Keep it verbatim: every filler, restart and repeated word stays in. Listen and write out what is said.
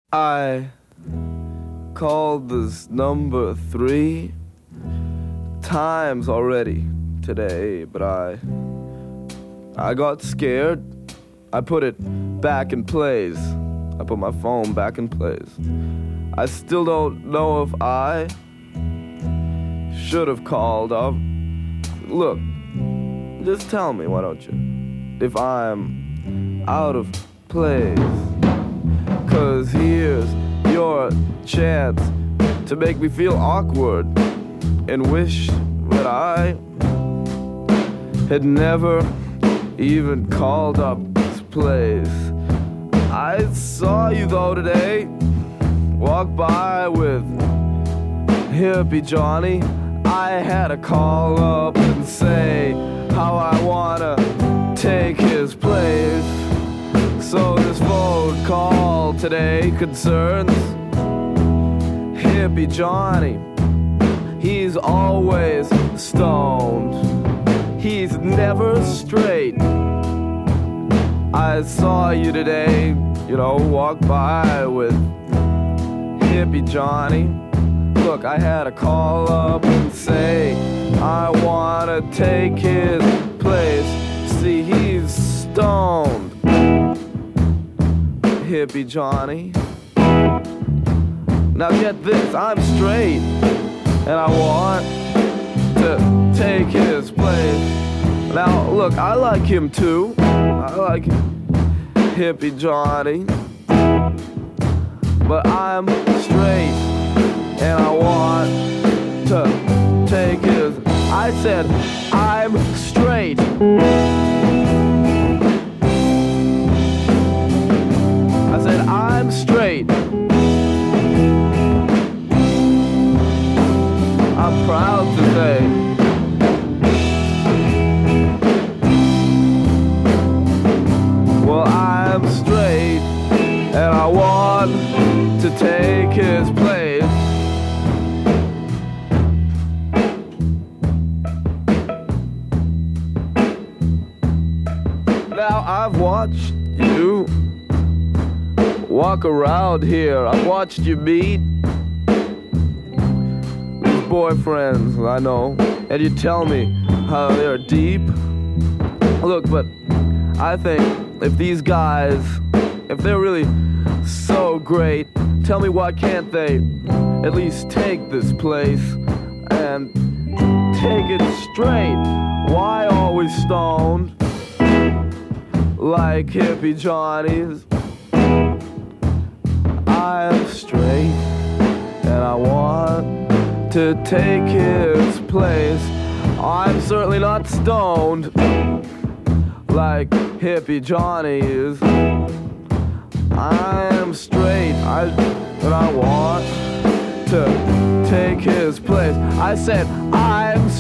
I called this number three times already today, but I I got scared. I put it back in place. I put my phone back in place. I still don't know if I should have called up. Look, just tell me, why don't you, if I'm out of place. 'Cause here's your chance to make me feel awkward and wish that I had never even called up this place. I saw you though today, walk by with hippie Johnny. I had to call up and say how I wanna take his place. So this phone call today concerns hippie Johnny. He's always stoned. He's never straight. I saw you today, you know, walk by with hippie Johnny. Look, I had to call up and say I wanna take his place. See, he's stoned, hippie Johnny. Now get this, I'm straight, and I want to take his place. Now look, I like him too. I like hippie Johnny. But I'm straight, and I want to take his. I said, I'm straight. I said, I'm straight. I'm proud to say. Well, I'm straight, and I want to take his place. Now I've watched you walk around here. I've watched you meet these boyfriends, I know, and you tell me how they're deep. Look, but I think if these guys, if they're really so great, tell me why can't they at least take this place and take it straight? Why always stoned like hippie Johnnies? I'm straight, and I want to take his place. I'm certainly not stoned like hippie Johnny is. I'm straight, I, and I want to take his place. I said, I'm